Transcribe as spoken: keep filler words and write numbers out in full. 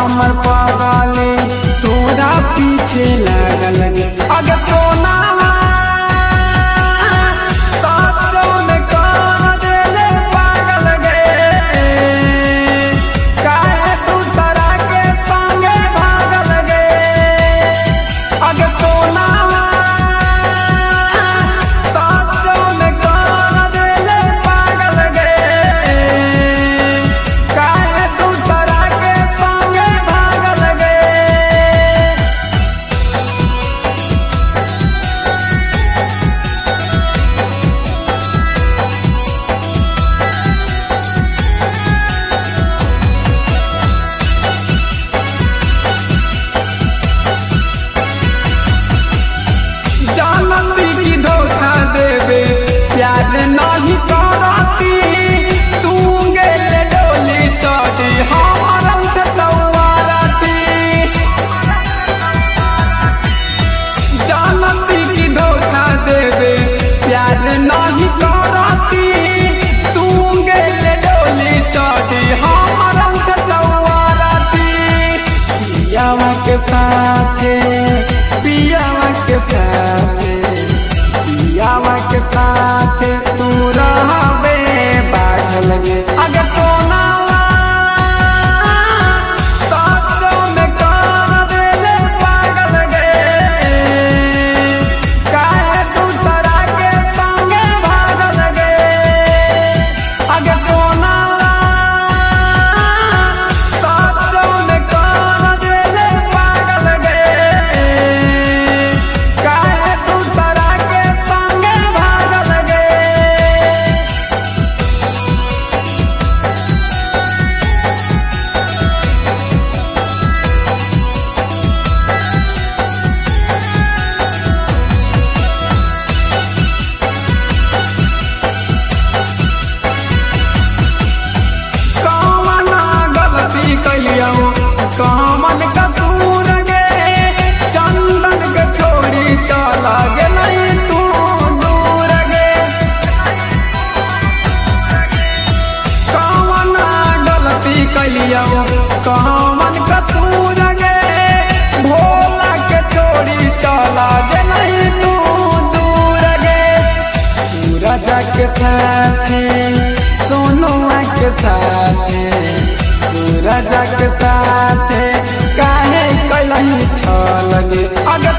हमर पागले तोरा पीछे लागल गे अगे सोना धोखा देवे प्यार नहीं करती तू गेले डोली चढ़ी हमर उठतवारती जानती की धोखा देवे प्यार नहीं करती तू गेले डोली चढ़ी हमर उठतवारती पियावा के साथे पियावा के साथे पियावा के साथ तू रहबे बाझल गे अगे सोना साथों में कर देले पागल गे काहे दूसरा के संगे भागल गे अगे सोना साथों में कर देले पागल गे काहे दूसरा कमल कपूर गे चंदन के छोड़ी चला गे तू दूर गे कौन गलती कैलियो कमल कपूर गे भोला के छोड़ी चला गे तू दूर गे सूरज के साथे सोनुआ के साथे सूरज के साथे काहे कैलही छल गे अगे